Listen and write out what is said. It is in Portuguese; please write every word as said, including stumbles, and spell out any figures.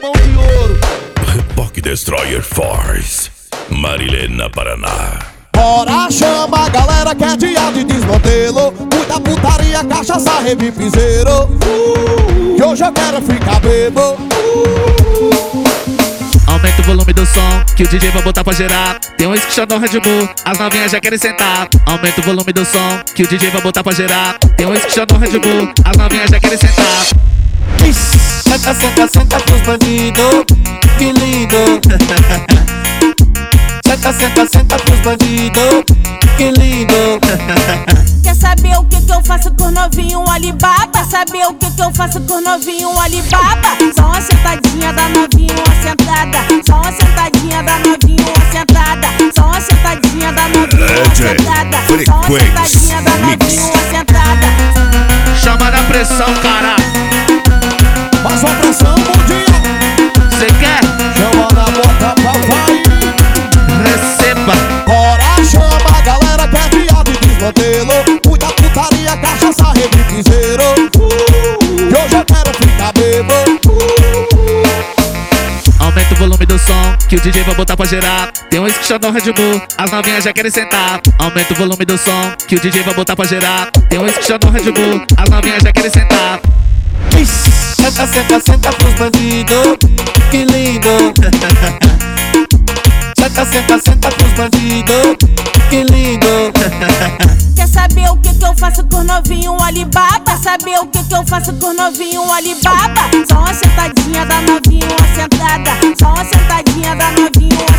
Mão de ouro. Reboque Destroyer Force, Marilena, Paraná. Bora, chama a galera que é dia de desmantelo. Muita putaria, cachaça, rave, piseiro. uh, Que hoje eu quero ficar bebo. uh, Aumenta o volume do som, que o D J vai botar pra gerar. Tem um whisky no Red Bull, as novinhas já querem sentar. Aumenta o volume do som, que o D J vai botar pra gerar. Tem um whisky no Red Bull, as novinhas já querem sentar. Senta, senta, senta pros bandidos, que lindo. Senta, senta, senta pros bandidos, que lindo. Quer saber o que que eu faço com novinho Alibaba? Saber o que que eu faço com novinho Alibaba? Só uma sentadinha da novinho, uma sentada. Só uma sentadinha da novinho, uma sentada. Só uma sentadinha da novinho, uma sentada. Só uma sentadinha da novinho, uma sentada. Chama na pressão, cara. Faz uma pressão mundial. Cê quer? Chama na boca, papai. Receba. Bora, chama a galera que é dia de desmantelo. Muita putaria, cachaça, rave, piseiro. uh, Que hoje eu quero ficar bebo. uh, Aumenta o volume do som, que o D J vai botar pra gerar. Tem um whisky no Red Bull, as novinhas já querem sentar. Aumenta o volume do som, que o D J vai botar pra gerar. Tem um whisky no Red Bull, as novinhas já querem sentar. Senta, senta, senta pros bandidos, que lindo. Senta, senta, senta pros bandidos, que lindo. Quer saber o que que eu faço com novinho Alibaba? Saber o que que eu faço com novinho Alibaba? Só uma sentadinha da novinho, uma sentada. Só uma sentadinha da novinho,